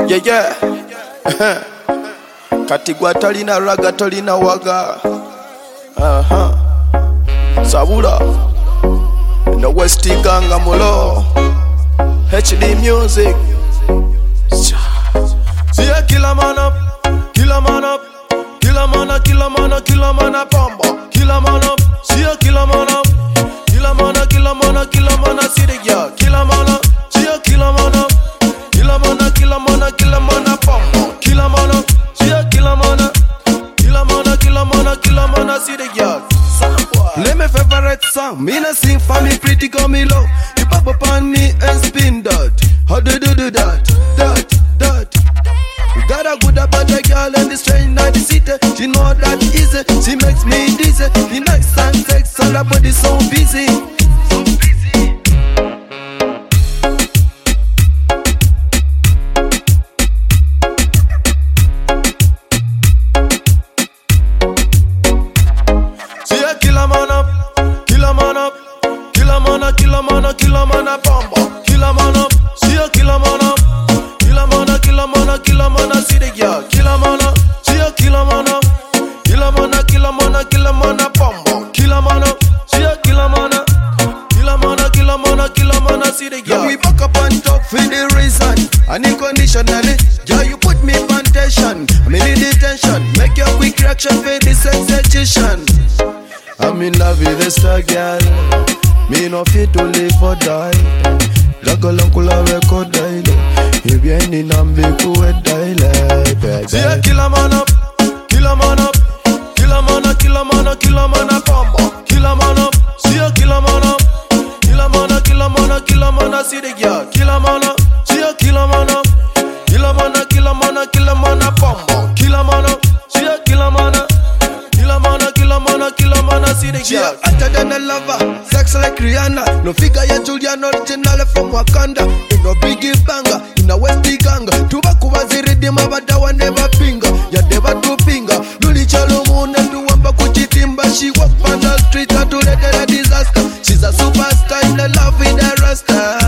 Yeah, yeah. Katigwa talina raga talina waga. Sabula. The West Ganga Mulo. HD music. See a killer man up, killer man up, killer man up, killer man up, killer man up, bomba, killer man up. See a killer man up, killer man up, killer man up, killer man up. See the girl, killer man up. See a killer man up, killer man up, killer man up, killer man up, bomba, killer man up. See a killer man up, killer man up, killer man up, killer man up. See the girl. Play my favorite song. Me not sing for me pretty girl me low. You pop up on me and spin that. How do that, that. You got a good about a girl and the strain of the city. She know that easy. She makes me dizzy. The nice and sex, all her body so busy. Killer man up, bomba. Killer man up, see a killer man up. Killer man up, killer man up, killer man up, see the girl. Killer man up, see a killer man up. Killer man up, killer man up, killer man up, bomba. Killer man up, see a killer man up. Killer man up, killer man up, killer man up, see the girl. Now we back up and talk for the reason. Unconditionally, yeah, you put me on tension. I'm in detention, make your quick reaction for this execution. I'm in love with this star girl. Me no fit to live or die. Lago lankula record daily. You be any nambe kuwe daily. See a killer man up, killer man up, killer man up, killer man up, killer man up, bomba. Killer man up, see a killer man up, killer man up, killer man up, killer man up, see the girl. Killer man up, see a killer man up, killer man up, killer man up, killer man up, bomba. Killer man up, see a killer man up. Killer man, see the girl. She hotter than a lover, sex like Rihanna. No figure ya Julian original from Wakanda. In no biggie banger, in a West Ganga. Tubaku waziri dima badawa never finger. Ya deva two finger. Luli chalo mune duwamba kuchitimba. She walk on the street to let her a disaster. She's a superstar in the love with a rasta.